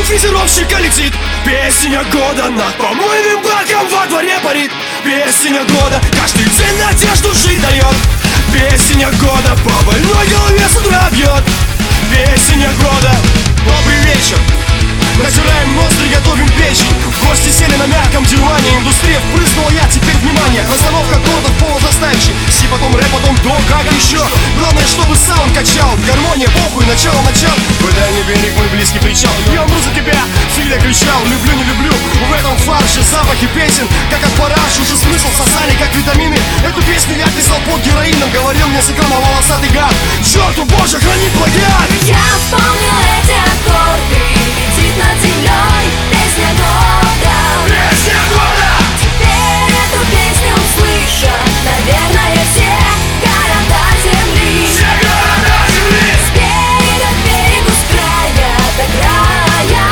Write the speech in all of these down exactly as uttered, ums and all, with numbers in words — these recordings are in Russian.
фрезеровщика летит. Песня года над помойным баком во дворе парит. Песня года каждый день надежду жить дает. Песня года по больной голове с утра бьет. Песня года. Добрый вечер. Натираем ноздри, готовим печень. Гости сели на мягком диване. Индустрия впрыснула я, теперь внимание. Расстановка аккордов полузаставящий. Си, потом рэп, потом до, как еще. Главное, чтобы саунд качал. Гармония, похуй, начало, начал. В дальний берег мой близкий причал. Я умру за тебя, всегда кричал. Люблю, не люблю, в этом фарше запахи песен. Как от параш, уже смысл сосали, как витамины. Эту песню я писал под героином. Говорил мне с экрана волосатый гад. Черту боже, храни плагиат. Я вспомнил эти аккорды. Летит над землей песня года. Песня года. Теперь эту песню услышат, наверное, все города земли. Все города земли. С берега к берегу, с края до края.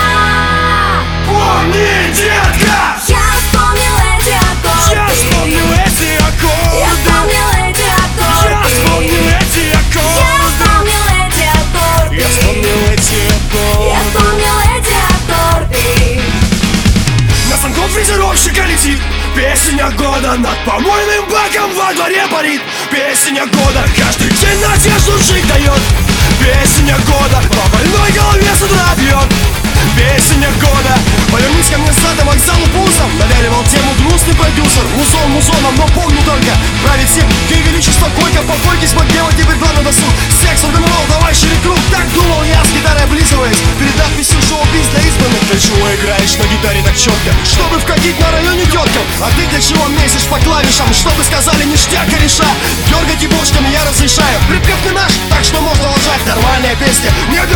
Помни, детка. Я вспомнил эти аккорды. Я вспомнил эти аккорды. Я вспомнил эти аккорды. Я вспомнил эти аккорды. Я вспомнил эти аккорды. Я вспомнил эти аккорды. Я вспомнил эти аккорды. На станком фрезеровщика летит. Песня года над помойным баком во дворе парит. Песня года каждый день надежду жить дает. Песня года по больной голове с утра бьет. Песня года. Повернись ко мне задом, а к залу пузом. Навяливал тему грустный продюсер. Музон музоном, но помню только править всем. Ей величество койка, попойтесь, подделать теперь главный досуг. Секс, рок-н-ролл, давай шире круг. Так думал я, с гитарой облизываясь. Передав песню шоу-биз для избранных. Для чего играешь на гитаре так четко? Чтобы вкатить на районе теткам. А ты для чего месишь по клавишам? Чтобы сказали ништяк кореша. Дергать ебушками я разрешаю. Припев не наш, так что можно лажать. Нормальная песня, не